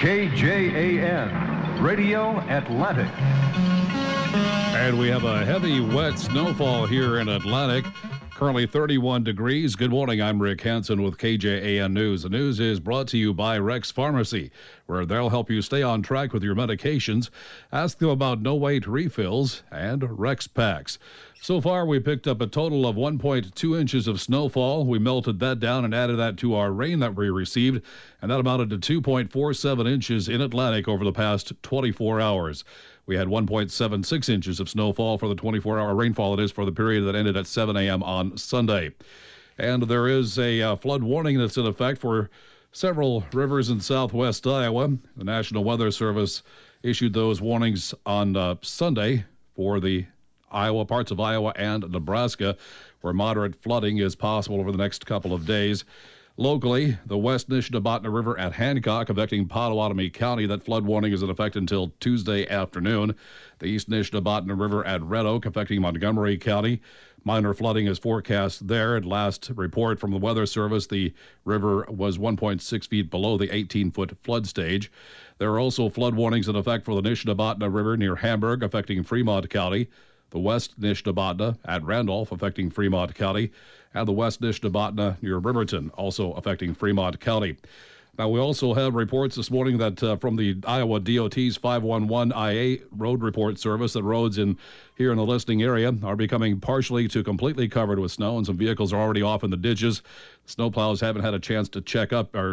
KJAN, Radio Atlantic. And we have a heavy, wet snowfall here in Atlantic. Currently 31 degrees. Good morning. I'm Rick Hansen with KJAN News. The news is brought to you by Rex Pharmacy, where they'll help you stay on track with your medications. Ask them about no-wait refills and Rex packs. So far, we picked up a total of 1.2 inches of snowfall. We melted that down and added that to our rain that we received, and that amounted to 2.47 inches in Atlantic over the past 24 hours. We had 1.76 inches of snowfall for the 24-hour rainfall. It is for the period that ended at 7 a.m. on Sunday. And there is a flood warning that's in effect for several rivers in southwest Iowa. The National Weather Service issued those warnings on Sunday for the parts of Iowa and Nebraska, where moderate flooding is possible over the next couple of days. Locally, the West Nishnabotna River at Hancock affecting Pottawatomie County. That flood warning is in effect until Tuesday afternoon. The East Nishnabotna River at Red Oak affecting Montgomery County. Minor flooding is forecast there. At last report from the Weather Service, the river was 1.6 feet below the 18-foot flood stage. There are also flood warnings in effect for the Nishnabotna River near Hamburg affecting Fremont County. The West Nishnabotna at Randolph affecting Fremont County, and the West Nishnabotna near Riverton also affecting Fremont County. Now, we also have reports this morning that from the Iowa DOT's 511IA road report service that roads here in the listening area are becoming partially to completely covered with snow, and some vehicles are already off in the ditches. Snowplows haven't had a chance to catch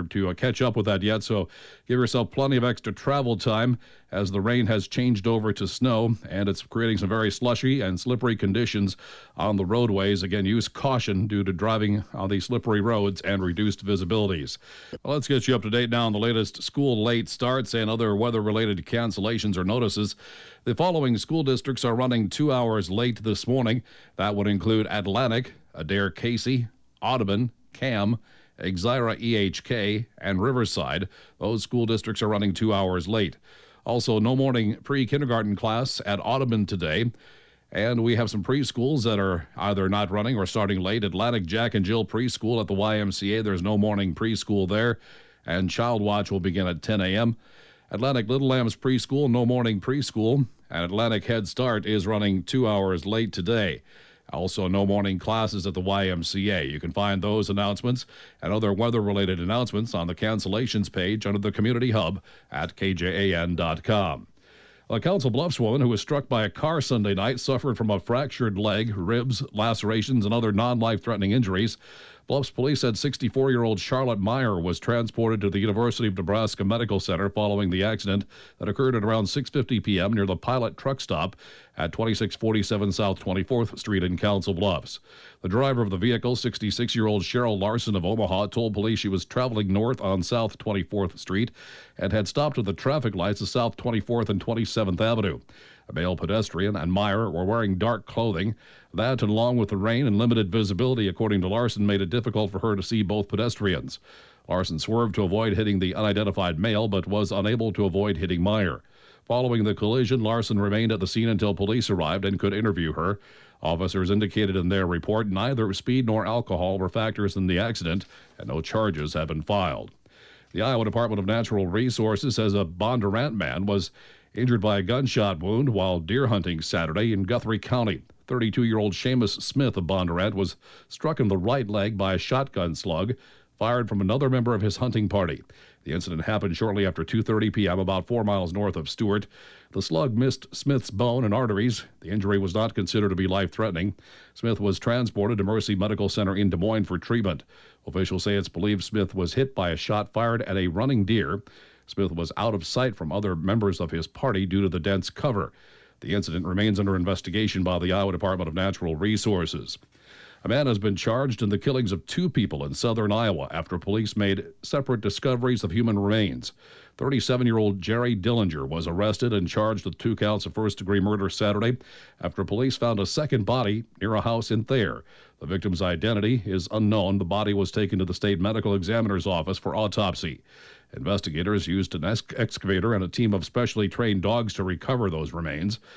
up with that yet, so give yourself plenty of extra travel time as the rain has changed over to snow, and it's creating some very slushy and slippery conditions on the roadways. Again, use caution due to driving on these slippery roads and reduced visibilities. Well, let's get you up to date now on the latest school late starts and other weather-related cancellations or notices. The following school districts are running 2 hours late this morning. That would include Atlantic, Adair-Casey, Audubon, Cam, Exira EHK, and Riverside. Those school districts are running 2 hours late. Also, no morning pre-kindergarten class at Audubon today. And we have some preschools that are either not running or starting late. Atlantic Jack and Jill Preschool at the YMCA. There's no morning preschool there. And Child Watch will begin at 10 a.m. Atlantic Little Lambs Preschool, no morning preschool. And Atlantic Head Start is running 2 hours late today. Also, no morning classes at the YMCA. You can find those announcements and other weather-related announcements on the cancellations page under the Community Hub at kjan.com. A Council Bluffs woman who was struck by a car Sunday night suffered from a fractured leg, ribs, lacerations, and other non-life-threatening injuries. Bluffs police said 64-year-old Charlotte Meyer was transported to the University of Nebraska Medical Center following the accident that occurred at around 6:50 p.m. near the Pilot truck stop at 2647 South 24th Street in Council Bluffs. The driver of the vehicle, 66-year-old Cheryl Larson of Omaha, told police she was traveling north on South 24th Street and had stopped at the traffic lights of South 24th and 27th Avenue. A male pedestrian and Meyer were wearing dark clothing. That, along with the rain and limited visibility, according to Larson, made it difficult for her to see both pedestrians. Larson swerved to avoid hitting the unidentified male, but was unable to avoid hitting Meyer. Following the collision, Larson remained at the scene until police arrived and could interview her. Officers indicated in their report neither speed nor alcohol were factors in the accident, and no charges have been filed. The Iowa Department of Natural Resources says a Bondurant man was injured by a gunshot wound while deer hunting Saturday in Guthrie County. 32-year-old Seamus Smith of Bondurant was struck in the right leg by a shotgun slug fired from another member of his hunting party. The incident happened shortly after 2:30 p.m. about 4 miles north of Stewart. The slug missed Smith's bone and arteries. The injury was not considered to be life-threatening. Smith was transported to Mercy Medical Center in Des Moines for treatment. Officials say it's believed Smith was hit by a shot fired at a running deer. Smith was out of sight from other members of his party due to the dense cover. The incident remains under investigation by the Iowa Department of Natural Resources. A man has been charged in the killings of 2 people in southern Iowa after police made separate discoveries of human remains. 37-year-old Jerry Dillinger was arrested and charged with 2 counts of first-degree murder Saturday after police found a second body near a house in Thayer. The victim's identity is unknown. The body was taken to the state medical examiner's office for autopsy. Investigators used an excavator and a team of specially trained dogs to recover those remains.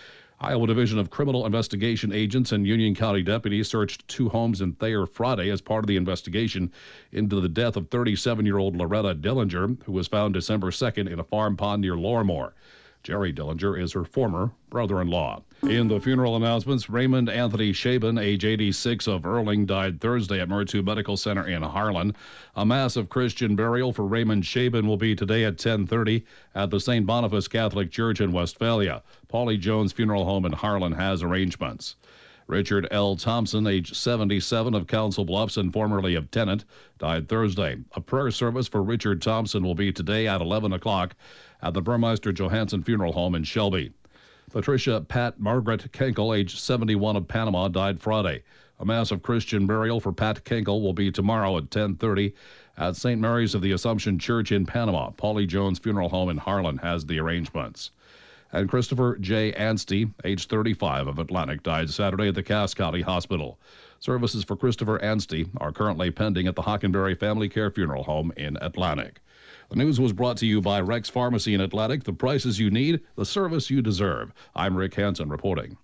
Iowa Division of Criminal Investigation agents and Union County deputies searched 2 homes in Thayer Friday as part of the investigation into the death of 37-year-old Loretta Dillinger, who was found December 2nd in a farm pond near Lorimore. Jerry Dillinger is her former brother-in-law. In the funeral announcements, Raymond Anthony Shaban, age 86, of Erling, died Thursday at Murtu Medical Center in Harlan. A mass of Christian burial for Raymond Shaban will be today at 10:30 at the St. Boniface Catholic Church in Westphalia. Paulie Jones Funeral Home in Harlan has arrangements. Richard L. Thompson, age 77, of Council Bluffs and formerly of Tennant, died Thursday. A prayer service for Richard Thompson will be today at 11 o'clock at the Burmeister Johansson Funeral Home in Shelby. Patricia Pat Margaret Kenkel, age 71, of Panama, died Friday. A mass of Christian burial for Pat Kenkel will be tomorrow at 10:30 at St. Mary's of the Assumption Church in Panama. Paulie Jones Funeral Home in Harlan has the arrangements. And Christopher J. Anstey, age 35, of Atlantic, died Saturday at the Cass County Hospital. Services for Christopher Anstey are currently pending at the Hockenberry Family Care Funeral Home in Atlantic. The news was brought to you by Rex Pharmacy in Atlantic. The prices you need, the service you deserve. I'm Rick Hansen reporting.